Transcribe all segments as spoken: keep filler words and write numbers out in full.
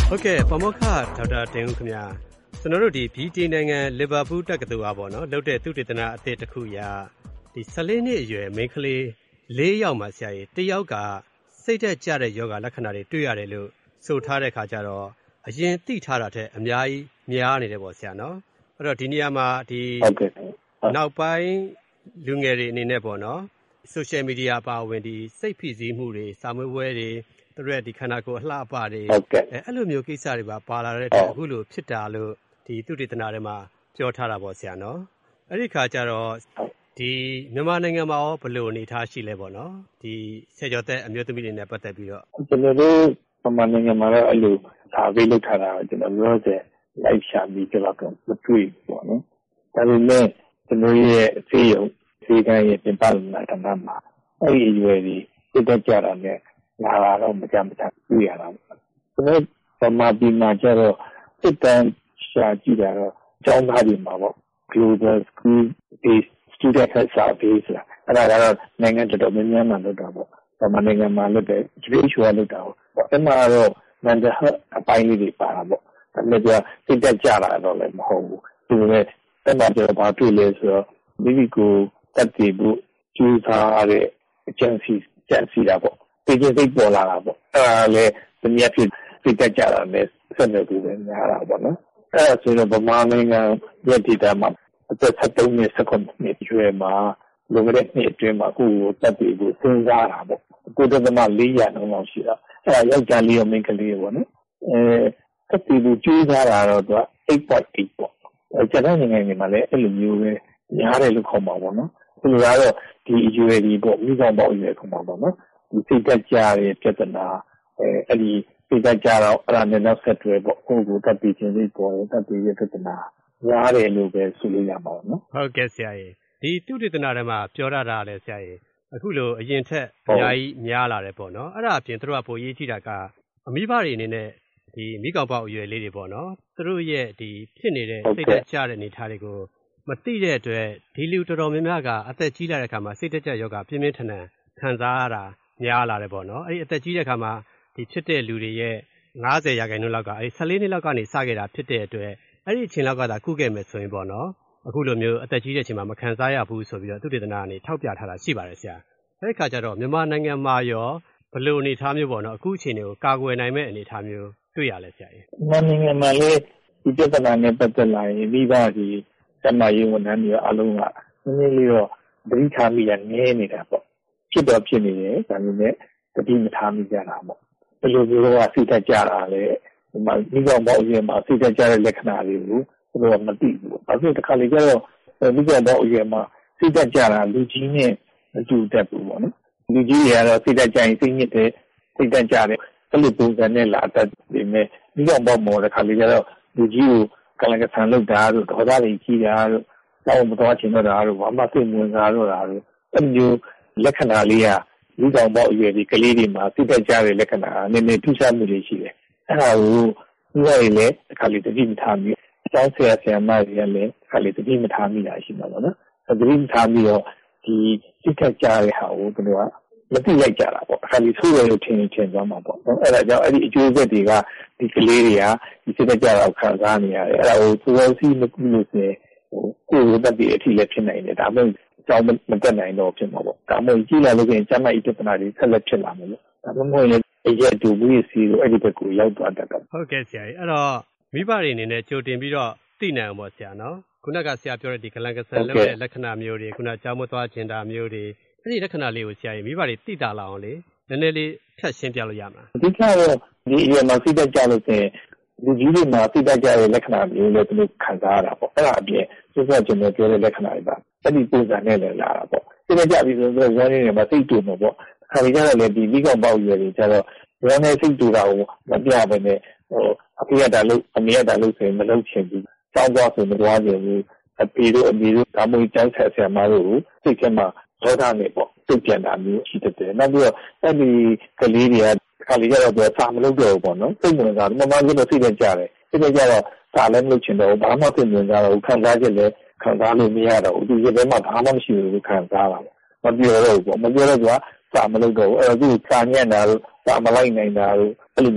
ဟုတ်ကဲ့ပါမောက္ခဒေါက်တာတင်ဦးခင်ဗျာကျွန်တော်တို့ဒီဗြိတိန်နိုင်ငံလီဗာပူးတက္ကသိုလ်အားပေါ့နော်လုပ်တဲ့သုတေသနအသစ်တစ်ခုအရဒီဆယ်လေးနှစ်အရွယ်မိန်းကလေးလေးယောက်မှာဆရာကြီးတစ်ယောက်ကစိတ်သက်ကြတဲ့ယောဂလက္ခဏာတွေတွေ့ရတယ်လို့ဆိုထားတဲ့ခါကျတော့အရင်သိထားတာထက်အများကြီးများနေတယ်ပေါ့ဆရာနော်အဲ့တော့ဒီနေရာမှာဒီနောက်ပိုင်းလူငယ်တွေအနေနဲ့ပေါ့နော် social media ပါဝင်ဒီစိတ်ဖိစီးမှုတွေစာမွေးပွဲတွေသူတို့ရဲ့ဒီခန္ဓာကိုယ်အလှအပတွေအဲ့လိုမျိုးကိစ္စတွေပါပါလာတဲ့အတွက်အခုလိုဖြစ်တာလို့ဒီသုတေသနထဲမှာပြောထားတာပေါ့ဆရာနော်အဲ့ဒီခါကျတော့ဒီမြန်မာနိုင်ငံမှာရောဘယ်လိုအနေထားရှိလဲပေါ့နော်ဒီဆယ်ကျော်သက်အမျိုးသမီးတွေနဲ့ပတ်သက်ပြီးတော့ကျွန်တော်တို့မြန်မာနိုင်ငံမှာတော့အဲ့လိုဒါပေးလုပ်ထားတာကျွန်တော်ပြောတဲ့ live ရှာပြီးကြတော့မတွေ့ပေါ့နော်ဒါပေမဲ့ကျွန်တော်ရဲ့အသေးရုံစေကံရဲ့ပြင်ပလာတနာမှာအဲ့ဒီအရွယ်ကြီးပြတ်ကြတာနဲ့လာလာတော့မကြမ်းမတမ်းတွေ့ရတာပေါ့ကျွန်တော်ဗမာပြည်မှာကျတော့စစ်တမ်းရှာကြည့်တာတော့ကျောင်းသားတွေမှာပေါ့ Global School Based Student Health Survey ဆိုတာအဲ့ဒါကတော့နိုင်ငံတော်တော်များများမှာလုပ်တာပေါ့ဗမာနိုင်ငံမှာလုပ်တယ် W H O ကလုပ်တာပေါ့အဲ့မှာတော့ mental health အပိုင်းလေးတွေပါတာပေါ့ဒါပေမဲ့ကျစိတ်သက်ကြတာတော့လည်းမဟုတ်ဘူးဒီလိုနဲ့အဲ့မှာကျတော့ဘာတွေ့လဲဆိုတော့မိမိကိုတက်တည်ဖို့ကြိုးစားတဲ့ agency ကြံစီတာပေါ့ဒီကျစိတ်ပေါ်လာတာပေါ့အဲ့ဒါလည်းတနည်းဖြစ်စိတ်သက်ကြတာနဲ့ဆက်နေပြီးပဲများတာပေါ့နော်အဲ့ဒါဆိုတော့ဗမာနိုင်ငံရဲ့ data မှာအသက်ဆက်သုံးနှစ်ဆက်ခုနှစ်ကျွဲမှာလွန်ခဲ့တဲ့နှစ်အတွင်းမှာအခုတက်တည်ဖို့စဉ်းစားတာပေါ့ကိုယ်တည်းကလေးရာနှုန်းလောက်ရှိတာအဲ့ဒါယောက်ျားလေးရောမိန်းကလေးရောပေါ့နော်အဲတက်တည်ဖို့ကြိုးစားတာတော့သူက eight point eight ပေါ့ကျန်တဲ့နိုင်ငံတွေမှာလည်းအဲ့လိုမျိုးပဲများတယ်လို့ခေါ်မှာပေါ့နော်ဒီလိုကတော့ဒီအရွယ်ကြီးပေါ့မိဘပေါင်းအရွယ်ခေါ်မှာပေါ့နော်ဒီစိတ်သက်ကြတဲ့ပြဿနာအဲအဲ့ဒီစိတ်သက်ကြတော့အဲ့ဒါနဲ့နောက်ဆက်တွဲပေါ့ကိုယ်ကိုတက်တည်ခြင်းလေးပေါ်တယ်တက်တည်ရဲ့ပြဿနာများတယ်လို့ပဲဆိုလို့ရမှာပေါ့နော်ဟုတ်ကဲ့ဆရာကြီးဒီသုတေသနထဲမှာပြောရတာလဲဆရာကြီးအခုလိုအရင်ထက်အများကြီးများလာတယ်ပေါ့နော်အဲ့ဒါအပြင်တို့ကပိုရေးကြည့်တာကအမိဘတွေအနေနဲ့ဒီမိကောင်ပေါက်အရွယ်လေးတွေပေါ့နော်သူတို့ရဲ့ဒီဖြစ်နေတဲ့စိတ်သက်ကြတဲ့အနေအထားတွေကိုမသိတဲ့အတွက်ဒီလူတော်တော်များများကအသက်ကြီးလာတဲ့အခါမှာစိတ်သက်ကြယောဂပြင်းပြင်းထန်ထန်ခံစားရတာများလာတယ်ပေါ့နော်အဲ့ဒီအသက်ကြီးတဲ့အခါမှာဒီဖြစ်တဲ့လူတွေရဲ့၅၀ရာခိုင်နှုန်းလောက်ကအဲ့ဆယ်လေးနှစ်လောက်ကနေစခဲ့တာဖြစ်တဲ့အတွက်အဲ့ဒီအချိန်လောက်ကသာကုခဲ့မယ်ဆိုရင်ပေါ့နော်အခုလိုမျိုးအသက်ကြီးတဲ့အချိန်မှာမခံစားရဘူးဆိုပြီးတော့သုတေသနကနေထောက်ပြထားတာရှိပါတယ်ဆရာအဲ့ဒီခါကျတော့မြန်မာနိုင်ငံမှာရောဘယ်လိုအနေအထားမျိုးပေါ့နော်အခုအချိန်တွေကိုကာကွယ်နိုင်မဲ့အနေအထားမျိုးတွေ့ရလဲဆရာကြီးမြန်မာနိုင်ငံမှာလည်းဒီပြဿနာနဲ့ပတ်သက်လာရင်မိဘဒီတမယုံဝန်ထမ်းတွေအလုံးကနည်းနည်းလေးတော့သတိထားမိရနည်းနေတာပေါ့ဖြစ်တော့ဖြစ်နေတယ်ဒါပေမဲ့သတိမထားမိကြတာပေါ့ဘယ်လိုမျိုးကစိတ်သက်ကြတာလဲဒီမှာမိဘပေါင်းအရင်မှာစိတ်သက်ကြတဲ့လက္ခဏာတွေကိုသူတို့ကမသိဘူး။ဘာဖြစ်တခါလေကျတော့မိဘပေါင်းအရင်မှာစိတ်သက်ကြတာလူကြီးနဲ့မတူတတ်ဘူးပေါ့နော်လူကြီးတွေကတော့စိတ်သက်ကြရင်စိတ်ညစ်တယ်စိတ်သက်ကြတယ်အဲ့လိုပုံစံနဲ့လာတတ်ပေမဲ့မိဘပေါင်းမော်တခါလေကျတော့လူကြီးကိုကလန်ကဆန်လုပ်တာတို့ဒေါသတွေကြီးတာတို့တော့မတော်ချင်တော့တာတို့ဘာမှစိတ်ဝင်စားတော့တာတို့အဲ့လိုလက္ခဏာလေးကလူကောင်ပေါက်အရွယ်ဒီကလေးတွေမှာစိတ်သက်ကြတဲ့လက္ခဏာနည်းနည်းထူးခြားမှုတွေရှိတယ်အဲ့ဒါကိုဒီလိုလေတခါလေတတိမထားမိကျောင်းဆရာဆရာမတွေကလည်းတခါလေတတိမထားမိတာရှိမှာပေါ့နော်တတိမထားပြီးတော့ဒီစိတ်သက်ကြတဲ့ဟာကိုသူတို့ကမသိလိုက်ကြတာပေါ့အခါကြီးဆိုးရလို့ထင်ထင်သွားမှာပေါ့နော်အဲ့ဒါကြောင့်အဲ့ဒီအကျိုးဆက်တွေကဒီကလေးတွေကဒီစိတ်သက်ကြတာကိုခံစားနေရတယ်အဲ့ဒါကိုသူတို့စီမကူလို့ဆိုရင်ဟိုကိုယ်ကိုတက်ပြီးအထီးလည်းဖြစ်နိုင်တယ်ဒါမှမဟုတ်ကြောင်းမတက်နိုင်တော့ဖြစ်မှာပေါ့ဒါမှမဟုတ်ကြီးလာလို့ဆိုရင်ကျမ်းမာရေးပြဿနာတွေဆက်လက်ဖြစ်လာမယ်လို့ဒါမှမဟုတ်လည်းအရက်တူဘူးစီကိုအဲ့ဒီဘက်ကိုရောက်သွားတတ်တယ်ဟုတ်ကဲ့ဆရာကြီးအဲ့တော့မိဘတွေအနေနဲ့ကြိုတင်ပြီးတော့သိနိုင်အောင်ပေါ့ဆရာနော်ခုနကဆရာပြောတဲ့ဒီကလန်ကဆန်လုပ်တဲ့လက္ခဏာမျိုးတွေခုနကြောင်းမသွားခြင်းတာမျိုးတွေအဲ့ဒီလက္ခဏာလေးကိုဆရာကြီးမိဘတွေသိတာလာအောင်လေနည်းနည်းလေးဖြတ်ရှင်းပြလို့ရမှာအဓိကတော့ဒီအရင်မှာစိတ်သက်ကြလို့ဆိုရင်လူကြီးတွေမှာစိတ်သက်ကြတဲ့လက္ခဏာမျိုးလည်းသူတို့ခံစားရတာပေါ့အဲ့ဒါအပြင်သူကကျွန်တော်ပြောတဲ့လက္ခဏာတွေပါအဲ့ဒီပုံစံနဲ့လည်းလာတာပေါ့စိတ်သက်ကြပြီဆိုတော့ဝမ်းနေမှာစိတ်တူမှာပေါ့ခါလေးကျတော့လေဒီမိကောင်ပေါက်ရွယ်တွေကျတော့ဝမ်းနေစိတ်တူတာကိုမပြဘဲနဲ့ဟိုအဖေရတာလို့အမေရတာလို့ဆိုရင်မလုပ်ချင်ဘူးကြောင်းသွားဆိုမသွားချင်ဘူးအဖေတို့အမေတို့ဒါမှမဟုတ်ကျန်းဆက်ဆရာမတို့ကိုစိတ်ထဲမှာဒေါသနဲ့ပေါ့စိတ်ပြန်တာမျိုးရှိတယ်နောက်ပြီးတော့အဲ့ဒီကလေးတွေကခါလေးကျတော့သူစာမလုပ်တော့ဘူးပေါ့နော်စိတ်ဝင်စားတယ်မမကတော့စိတ်နဲ့ကြားတယ်စိတ်နဲ့ကြားတော့စာလည်းမလုပ်ချင်တော့ဘူးဘာမှစိတ်ဝင်စားတော့ခံစားချက်လည်းခံစားလို့မရတော့ဘူးသူရဲ့ဘက်မှာဘာမှမရှိဘူးခံစားတာပေါ့မပြောတော့ဘူးပေါ့မပြောတော့သူကစာမလုပ်တော့ဘူးအဲ့တော့သူစာညံ့တာလို့စာမလိုက်နိုင်တာလို့အဲ့လိုမျိုး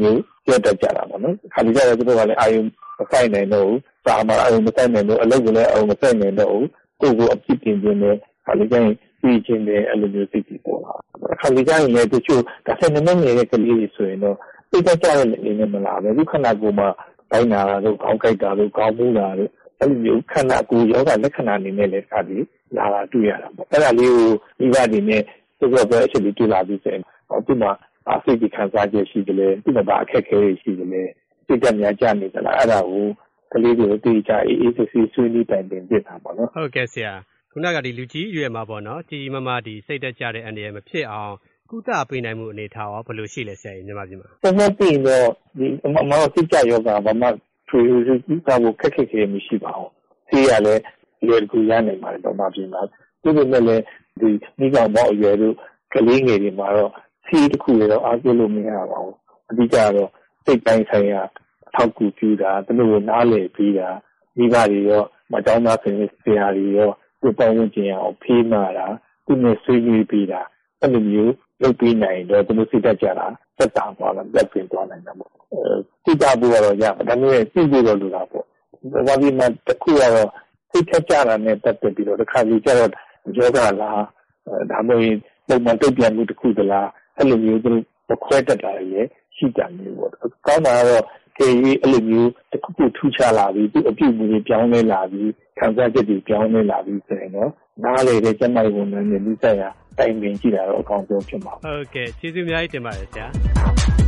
ပြောတတ်ကြတာပေါ့နော်ခါကြတော့သူတို့ကလည်းအာယုံမဆိုင်နိုင်တော့ဘူးစာမှာအာယုံမဆိုင်နိုင်တော့အလုပ်ကလည်းအာယုံမဆိုင်နိုင်တော့ဘူးကိုယ်ကိုအပြစ်တင်ခြင်းနဲ့ခါကြရင်ပြီးခြင်းနဲ့အဲ့လိုမျိုးသိပြီးပေါ်လာခါကြရင်လည်းတချို့ဒါဆက်နေနေတဲ့ကလေးတွေဆိုရင်တော့သိတတ်ကြတဲ့အနေနဲ့မလားပဲခုခဏကိုမှတိုင်းနာတာတို့ကောင်းကြိုက်တာတို့ကောင်းမှုတာတို့အဲ့လိုမျိုးခန္ဓာကိုယ်ယောဂလက္ခဏာအနေနဲ့လည်းခါပြီးလာလာတွေ့ရတာပေါ့အဲ့ဒါလေးကိုဒီကဒီနဲ့သူကပဲအချက်လေးတွေ့လာပြီးဆိုရင်ဒီမှာအစိတ်ဒီခံစားချက်ရှိတယ်လေဒီမှာအခက်အခဲတွေရှိတယ်လေစိတ်ကများကြနေသလားအဲ့ဒါကိုကလေးတွေကိုသိကြအေးအေးဆေးဆေးဆွေးနွေးတိုင်ပင်ပြတာပေါ့နော်ဟုတ်ကဲ့ဆရာခုနကဒီလူကြီးအရွယ်မှာပေါ့နော်ကြီးမမဒီစိတ်တက်ကြတဲ့အန္တရာယ်မဖြစ်အောင်ကုသပေးနိုင်မှုအနေထားရောဘယ်လိုရှိလဲဆရာကြီးမြန်မာပြည်မှာပုံမှန်ပြီးတော့ဒီအမောစိတ်ကြယောဂဘာမှထွေထွေကုသဖို့ခက်ခက်ခဲမရှိပါဘူးဆေးရလဲလွယ်ကူရနိုင်ပါတယ်ပုံမှန်ပြီးမှာဒီလိုနဲ့လည်းဒီမိကောင်မောက်အရွယ်တို့ကလေးငယ်တွေမှာတော့ဆေးတစ်ခုလည်းတော့အားကိုးလို့မရပါဘူးအဓိကတော့စိတ်တိုင်းဆိုင်ရာအထောက်အကူပြုတာသူတို့ကိုနားလည်ပြီးတာမိဘတွေရောမကြောင်းသားဆင်ဆရာတွေရောသူ့ပတ်ဝန်းကျင်အောင်ဖေးမာတာသူနဲ့ဆွေးနွေးပြီးတာအဲ့လိုမျိုးလုပ်ပြီးနိုင်တော့သူတို့စိတ်တက်ကြတာသက်သာသွားတာလက်ပြင်သွားနိုင်တာပေါ့အဲစိတ်ကြဖို့တော့ရပါဒါမျိုးနဲ့သိဖို့တော့လိုတာပေါ့ဘာဒီမှာတစ်ခုကတော့စိတ်တက်ကြတာနဲ့ပတ်သက်ပြီးတော့တစ်ခါကြီးကျတော့ယောဂလားဒါမှမဟုတ်ပုံမှန်တုတ်ပြန်မှုတစ်ခုသလားအဲ့လိုမျိုးသူတို့ခွဲတတ်တာရဲ့ရှိကြမျိုးပေါ့ကောင်းတာကတော့ကျေးအဲ့လိုမျိုးတစ်ခုခုထူးခြားလာပြီးသူအပြုအမူတွေပြောင်းလဲလာပြီးခံစားချက်တွေပြောင်းလဲလာပြီးဆိုရင်တော့နားလေတဲ့ကျမကြီးဝန်ထမ်းတွေမိဆိုင်ရာတိုင်ပင်ကြည့်တာတော့အကောင်းဆုံးဖြစ်မှာဟုတ်ကဲ့ကျေးဇူးအများကြီးတင်ပါတယ်ဆရာ